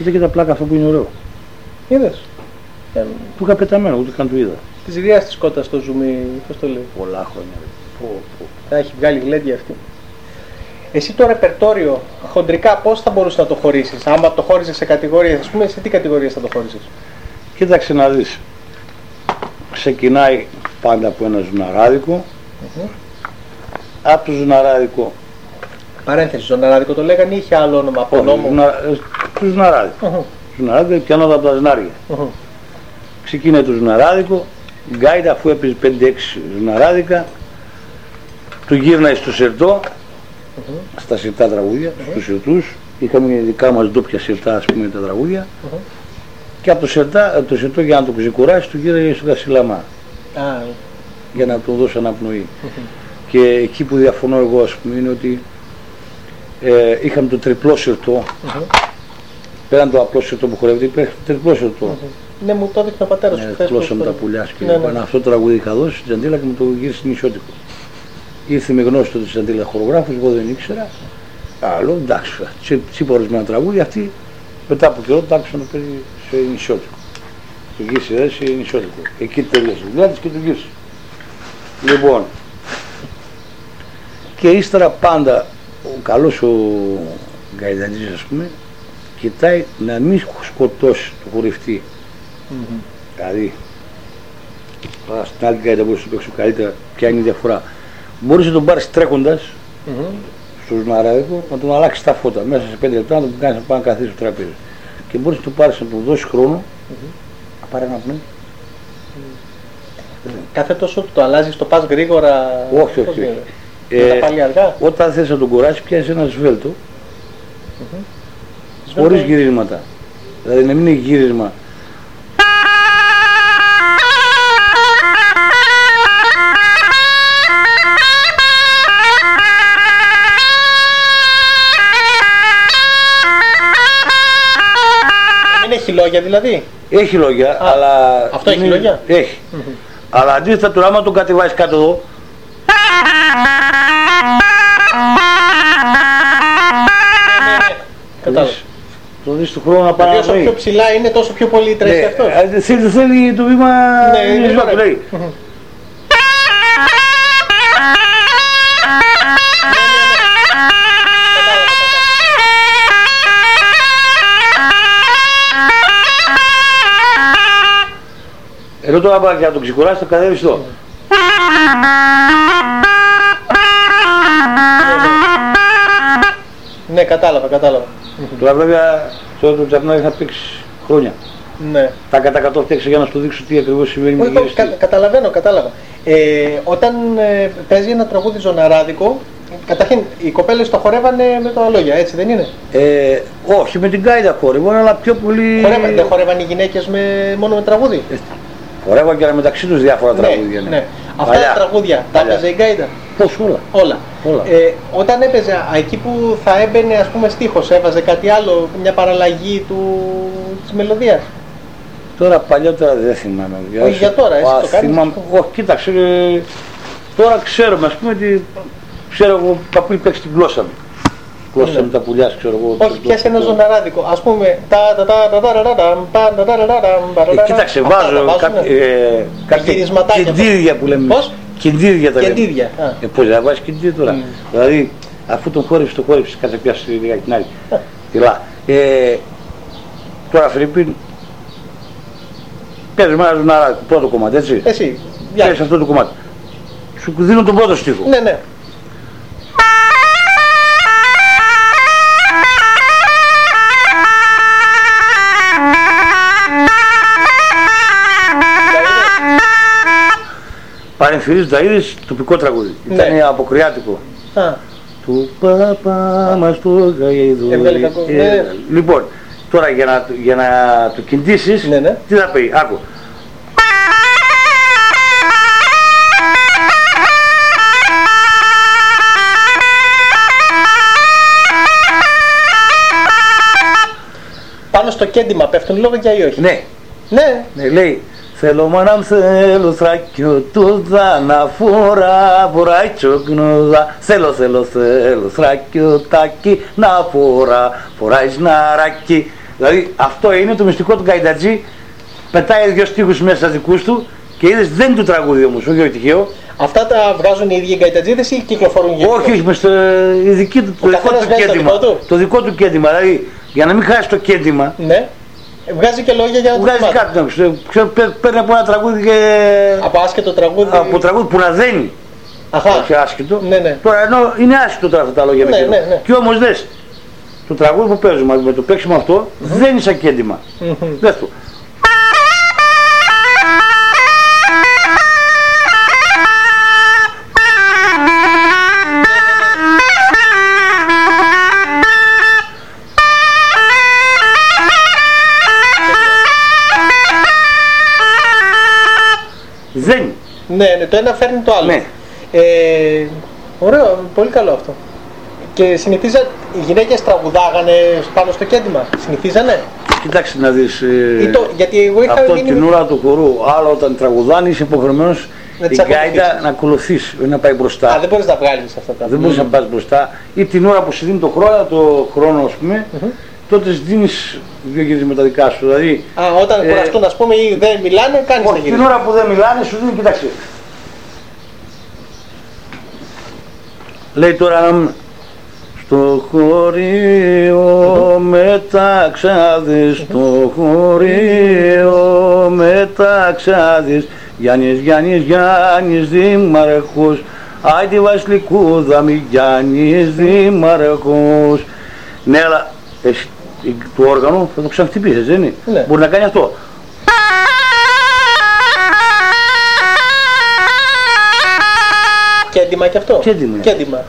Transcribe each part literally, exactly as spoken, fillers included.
Κοίτα και τα πλάκα αυτό που είναι ωραίο. Είδες. Που είχα πεταμένο, ούτε καν του είδα. Τη γριά τη κότα στο ζουμί, πώς το λέει. Πολλά χρόνια. Πω, πω. Θα έχει βγάλει γλέντια αυτή. Εσύ το ρεπερτόριο, χοντρικά πώς θα μπορούσε να το χωρίσεις? Άμα το χώριζες σε κατηγορίες, ας πούμε, σε τι κατηγορίες θα το χώριζες? Κοίταξε να δεις. Ξεκινάει πάντα από ένα ζουναράδικο. Mm-hmm. Από το ζουναράδικο. Παρένθεση, ζουναράδικο το λέγανε ή είχε άλλο όνομα από νόμο? Το ζουναράδικο. Mm-hmm. Ζουναράδικο πιανόταν από τα ζνάρια. Mm-hmm. Ξεκίνησε το ζουναράδικο, γκάιτα αφού έπαιζε πέντε έξι ζουναράδικα, του γύρναει στο σερτό, mm-hmm. στα σερτά τραγούδια, mm-hmm. στους σερτούς, είχαμε δικά μας ντόπια σερτά, ας πούμε, τα τραγούδια, mm-hmm. και από το, σερτά, το σερτό για να το ξεκουράσει του γύρναει στο Κασιλαμά, ah. για να του δώσει αναπνοή. Mm-hmm. Και εκεί που διαφωνώ εγώ, ας πούμε, είναι ότι ε, είχαμε το τριπλό σερτό, mm-hmm. πέραν το απλό σερτό που χορεύεται, υπήρχε το τριπλό σερτό. Mm-hmm. Ναι, μου το έδειχνε ο πατέρας σου. Ναι, πλώσαμε τα πουλιά και ναι, ναι. Αυτό το τραγούδι είχα δώσει στην Τζαντίλα και μου το γύρισε νησιώτικο. Ήρθε με γνώση τότε της Τζαντίλα χορογράφος, εγώ δεν ήξερα. Άλλο, εντάξει, τσίπα ορισμένα τραγούδια, αυτή μετά από καιρό το άκουσα να παίζει σε νησιώτικο. Το γύρισε δε σε νησιώτικο. Εκεί τελείωσε η δουλειά της και το γύρισε. Λοιπόν, και ύστερα πάντα ο καλός ο Γκαϊδαντής, ας πούμε, κοιτάει να μην σκοτώσει το χορευτή. Mm-hmm. Δηλαδή, στην άλλη γκάιτα μπορείς να το παίξω καλύτερα, ποια είναι η διαφορά. Μπορείς να τον πάρεις τρέχοντας mm-hmm. στο ζουναράδικο, να τον αλλάξεις τα φώτα μέσα σε πέντε λεπτά, να τον κάνεις να πάει να καθίσει στο τραπέζι. Και μπορείς να τον πάρεις να τον δώσεις χρόνο, mm-hmm. να πάρει ένα πνεύμα. Mm-hmm. Κάθε τόσο το αλλάζεις, το πας γρήγορα. Όχι, όχι. όχι. Ε, τα πάλι αργά. Όταν θες να τον κουράσει, πιάσεις ένα σβέλτο, mm-hmm. χωρίς γυρίσματα. Δηλαδή να μην είναι γύρισμα. Έχει λόγια δηλαδή. Έχει λόγια, α, αλλά... Αυτό είναι... έχει λόγια. Έχει. Mm-hmm. Αλλά αντίθετα τώρα άμα τον κατεβάσεις κάτω εδώ... Ναι, ναι, ναι. Κατάλαβα. Το δεις του χρόνου να πάει να όσο πιο ψηλά είναι τόσο πιο πολύ τρέχει, ναι, αυτός. Θέλει, θέλει το βήμα... Ναι, είναι βήμα που λέει. Ενώ τώρα πάει για να τον ξεκουράσει, το κατέβεις εδώ. Ναι, κατάλαβα, κατάλαβα. Τώρα βέβαια, τώρα το τζαπνάδι θα παίξει χρόνια. Ναι. Τα κατά κατώ φτιάξα για να σου δείξω τι ακριβώς συμβαίνει με τη γυριστή. Κα, καταλαβαίνω, κατάλαβα. Ε, όταν ε, παίζει ένα τραγούδι ζωναράδικο, καταρχήν οι κοπέλες το χορεύανε με τα λόγια, έτσι δεν είναι? Ε, όχι, με την γκάιτα χορεύαν, αλλά πιο πολύ... Χορεύαν, δεν χορεύαν οι γυναίκες με, μόνο με τραγούδι? Ε, χορεύαν και μεταξύ τους διάφορα ναι, τραγούδια. Ναι. Ναι. Αυτά παλιά, τα τραγούδια τα έπαιζε η γκάιτα? Πώς, όλα. όλα. όλα. Ε, όταν έπαιζε, εκεί που θα έμπαινε ας πούμε στίχος, έβαζε κάτι άλλο, μια παραλλαγή του, της μελωδίας? Τώρα παλιότερα δεν θυμάμαι. Όχι για τώρα, εσύ το κάνεις? Θυμάμαι, όχι, κοίταξε, ε, τώρα ξέρουμε, ας πούμε, ότι ξέρω εγώ παππού παίξει την γλώσσα μου. Γλώσσα μου τα πουλιά, ξέρω εγώ. Όχι, πιάσε ένα ζωναράδικο, ας πούμε. Κοίταξε, βάζω κάποια κεντήρια που λέμε. Πώς? Κεντήρια τα λέμε. Κεντήρια. Ε, πώς θα βάζεις κεντήρια τώρα. Δηλαδή, αφού τον χόρεψε, τον χόρεψε, κάτσε πιάσει λίγα την άλλη. Τιλά. Τώρα, Φιρίππιν, παίζεις με ένα ζωναράδικο, πρώτο κομμάτι, έτσι. Εσύ, παίζεις αυτό το κομμάτι. Σου δίνω τον πρώτο στίχο. Ναι, ναι. Παρεμφυρίζουν τα είδες, τοπικό τραγούδι. Ναι. Ήταν αποκριάτικο. Α. Του παπά μας το γαϊδούρι. Ε, ναι. Λοιπόν, τώρα για να, για να το κινήσεις, ναι, ναι. τι θα πει, άκου. Πάνω στο κέντημα πέφτουν λόγια ή όχι? Ναι. Ναι. Ναι, λέει. Θέλω μάναμ θέλω θράκιο τούδα να φορά φοράει τσοκνούδα. Θέλω θέλω θέλω θράκιο τάκι να φορά φοράει σναράκι. Δηλαδή αυτό είναι το μυστικό του Γκαϊντατζή. Πετάει δύο στίχους μέσα δικούς του και είδες δεν του τραγούδι όμως, όχι τυχαίο. Αυτά τα βγάζουν οι ίδιοι Γκαϊντατζίδες ή κυκλοφορούν γύρω? Όχι, όχι, με στο η δική του, το δικό του κέντημα. Το, το δικό του κέντημα, δηλαδή για να μην χάσει το κέντημα. Ναι. Βγάζει και λόγια για να το βγάζει κάτι, ξέρω, παίρνει από ένα τραγούδι και... Από άσχετο τραγούδι... Από τραγούδι που να δένει. Αχα. Όχι άσχετο. Ναι, ναι. Τώρα ενώ είναι άσχετο τώρα αυτά τα λόγια. Ναι, ναι, ναι. Και όμως δες, το τραγούδι που παίζουμε με το παίξιμο αυτό mm-hmm. δεν είναι σαν κέντημα. Mm-hmm. Δες το. Δεν. Ναι, ναι, το ένα φέρνει το άλλο. Ναι. Ε, ωραίο, πολύ καλό αυτό. Και συνηθίζα, οι γυναίκες τραγουδάγανε πάνω στο κέντημα, συνηθίζανε. Κοιτάξτε να δεις, ε, το, γιατί εγώ είχα αυτό γίνει... την ώρα του χορού, άλλο όταν τραγουδάνε είσαι υποχρεωμένος η γκάιντα να ακολουθείς, όχι να πάει μπροστά. Α, δεν μπορείς να βγάλεις αυτά τα. Δεν μπορείς mm. να πας μπροστά. Ή την ώρα που σου δίνει το χρόνο, το χρόνο ας πούμε, mm-hmm. τότε δίνεις δύο γύρισμα τα δικά σου. Δηλαδή, α, όταν ε, κουραστούν ας πούμε ή δεν μιλάνε, κάνεις τα γύρισμα. Την ώρα που δεν μιλάνε σου δίνει, κοιτάξτε. Λέει τώρα στο χωρίο μεταξάδες, στο χωρίο μεταξάδες, Γιάννης, Γιάννης, Γιάννης Δήμαρχος, άιτε Βασιλικούδα μη Γιάννης Δήμαρχος. Ναι, αλλά εσύ, το όργανο θα το ξαναχτυπήσεις, δεν είναι? Ναι. Μπορεί να κάνει αυτό. Κέντημα και αυτό. Κέντημα. Κέντημα.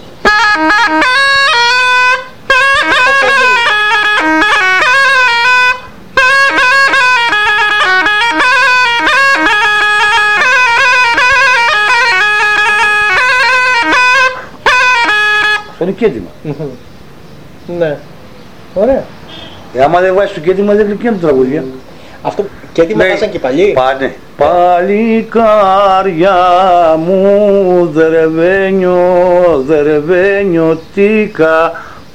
Αυτό είναι κέντημα. Ναι. Ωραία. Ε, άμα δεν βάζεις το κέντημα δεν γλυκένουν τα τραγούδια. Αυτό κέντημα βάζαν και παλιοί. Πάνε. Παλικάρια μου δερβένιο, δερβένιο τίκα.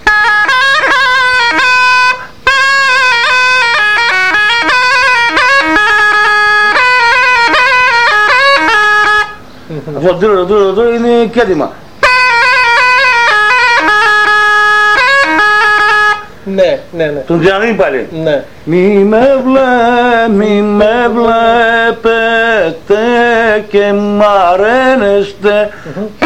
Αυτό το τρίλο, το είναι κέντημα. Ναι, ναι, ναι. Τον ξαναδίνει πάλι. Ναι. Μη με βλέ, μη με βλέπετε και μ' αρένεστε. Mm-hmm.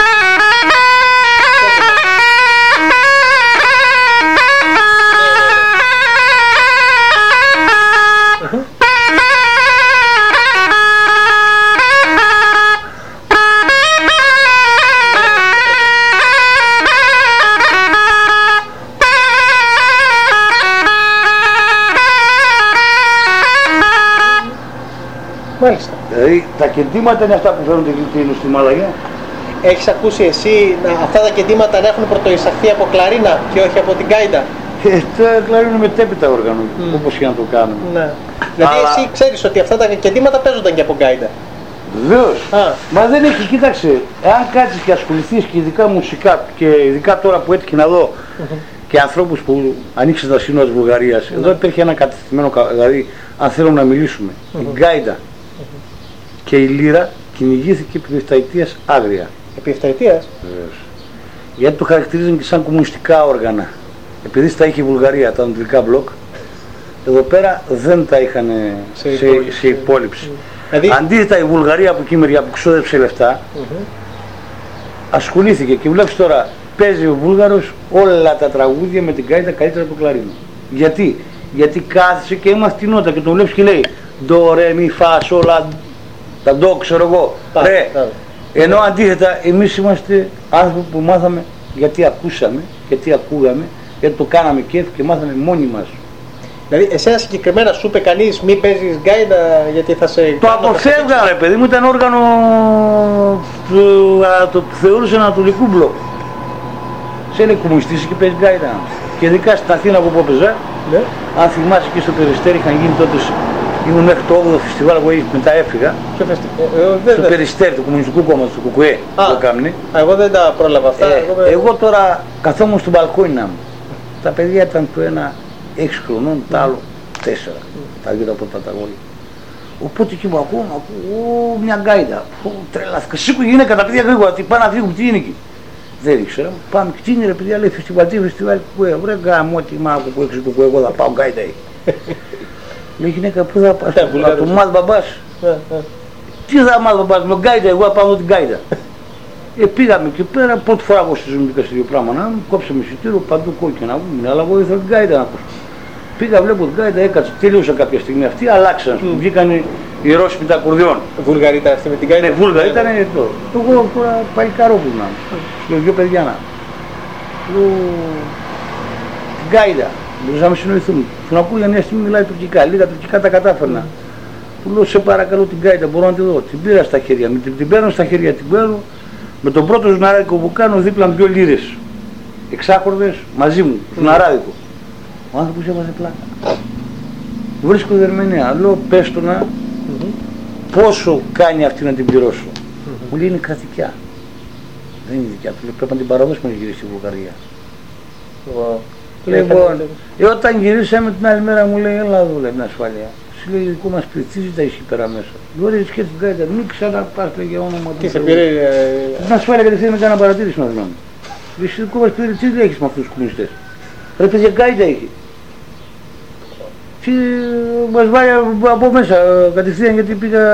Μάλιστα. Δηλαδή τα κεντήματα είναι αυτά που φέρνουν την Κίνου στη Μαλαγιά. Έχεις ακούσει εσύ να, αυτά τα κεντήματα να έχουν πρωτοεισαχθεί από κλαρίνα και όχι από την γκάιντα? Ε, το κλαρίνα είναι μετέπειτα όργανο, mm. όπως και να το κάνουμε. Ναι. Δηλαδή αλλά... εσύ ξέρεις ότι αυτά τα κεντήματα παίζονταν και από γκάιντα. Βεβαίως. Μα δεν έχει, κοίταξε, αν κάτσεις και ασχοληθείς και ειδικά μουσικά και ειδικά τώρα που έτυχε να δω mm-hmm. και ανθρώπους που ανοίξαν τα σύνορα της Βουλγαρίας, mm-hmm. εδώ υπήρχε ένα κατευθυμένο, δηλαδή αν θέλουμε να μιλήσουμε, mm-hmm. η γκάιντα mm-hmm. και η λύρα κυνηγήθηκε επί εφταετίας άγρια. Επί εφταετίας? Βεβαίως. Γιατί το χαρακτηρίζουν και σαν κομμουνιστικά όργανα. Επειδή στα είχε η Βουλγαρία, τα ανατολικά μπλοκ, εδώ πέρα δεν τα είχαν σε, σε, σε υπόλοιψη. Mm. Δηλαδή... Αντίθετα η Βουλγαρία από εκεί μεριά που ξόδεψε λεφτά, mm-hmm. ασχολήθηκε και βλέπεις τώρα παίζει ο Βούλγαρος όλα τα τραγούδια με την γκάιντα καλύτερα από το κλαρίνο. Γιατί? Γιατί κάθισε και έμαθε την νότα και τον βλέπεις και λέει ντο, ρε, μη, φα, σόλα, τα ντο, ξέρω εγώ, ρε. Ενώ αντίθετα εμείς είμαστε άνθρωποι που μάθαμε γιατί ακούσαμε, γιατί ακούγαμε, γιατί το κάναμε κέφι και μάθαμε μόνοι μας. Δηλαδή εσένα συγκεκριμένα σου είπε κανείς μη παίζεις γκάιντα γιατί θα σε... Το αποφεύγα ρε παιδί μου, ήταν όργανο του, α, το θεωρούσε ανατολικού μπλοκ. Σε είναι κομμουνιστής και παίζει γκάιντα. Και ειδικά στην Αθήνα που έπαιζα, ναι. Αν θυμάσαι και στο Περιστέρι είχαν γίνει τότε, ήμουν μέχρι το όγδοο φεστιβάλ που μετά έφυγα. Στο, φεστι... ε, ε, στο Περιστέρι του Κομμουνιστικού Κόμματος, του Κουκουέ, το κάμνη. Εγώ δεν τα πρόλαβα αυτά. Ε, εγώ, με... εγώ τώρα καθόμουν στο μπαλκόνι μου. Τα παιδιά ήταν το ένα έξι χρονών, τα άλλο τέσσερα. Τα γύρω από τα αγόρια. Οπότε και μου ακούω, ακούω μια γκάιντα. Τρελάθηκα. Σήκω γυναίκα τα παιδιά γρήγορα, τι πάνε να φύγουν, τι είναι εκεί. Δεν ήξερα. Πάμε και τι είναι ρε παιδιά, λέει φεστιβάλ, τι φεστιβάλ κουκουέ. Βρε γάμο, τι μ' άκου που έξω κουκουέ, εγώ θα πάω γκάιντα. Λέει γυναίκα, πού θα πας, θα το μάθει μπαμπάς. Τι θα μάθει μπαμπάς, με γκάιντα, εγώ θα πάω την γκάιντα. Ε, πήγαμε εκεί πέρα, πρώτη φορά εγώ στη ζωή μου μπήκα σε δύο πράγματα, κόψαμε εισιτήριο παντού κόκκινα, αλλά εγώ ήθελα την γκάιντα να ακούσω. Πήγα, βλέπω την γκάιντα, έκατσε, τελείωσα κάποια στιγμή αυτή, αλλάξαν, mm. βγήκαν οι Ρώσοι με τα ακορδιόν. Βούλγαροι ήταν αυτή με την γκάιντα. Ναι, Βούλγαροι ήταν εδώ. Εγώ τώρα παλικαρό που ήμουν, λέω δύο παιδιά να. Λέω, την γκάιντα, μπορούσα να με συνοηθούμε. Τον ακούω για μια στιγμή μιλάει τουρκικά, λίγα τουρκικά τα κατάφερνα. Του λέω, σε παρακαλώ την γκάιντα, μπορώ να τη δω. Την πήρα στα χέρια μου, την, την παίρνω στα χέρια, την παίρνω. Με τον πρώτο ζουναράδικο που κάνω δίπλα με δυο λίρες. Εξάκορδες μαζί μου, ζουναράδικο. Ο άνθρωπος έβαζε πλάκα. Βρίσκω δερμηνέα, λέω πες του να mm-hmm. πόσο κάνει αυτή να την πληρώσω. Mm-hmm. Μου λέει είναι κρατικιά. Δεν είναι δικιά του, λέει, πρέπει να την παραδώσουμε να γυρίσει στη Βουλγαρία. Wow. Λοιπόν, ε, όταν γυρίσαμε την άλλη μέρα μου λέει έλα εδώ, λέει την ασφάλεια. Σου λέει δικό μας πληθύζει τα έχει πέρα μέσα. Говорит και την γκάιντα, μην ξαναπάς για όνομα του. Τι σε πήρε. Την ασφάλεια κατευθείαν με κάνα παρατήρηση να θυμάμαι. Εσύ δικό μας πληθύζει τι έχεις με αυτούς τους κομμουνιστές. Ρε παιδιά γκάιντα έχει. Και μας βάλει από μέσα κατευθείαν γιατί πήγα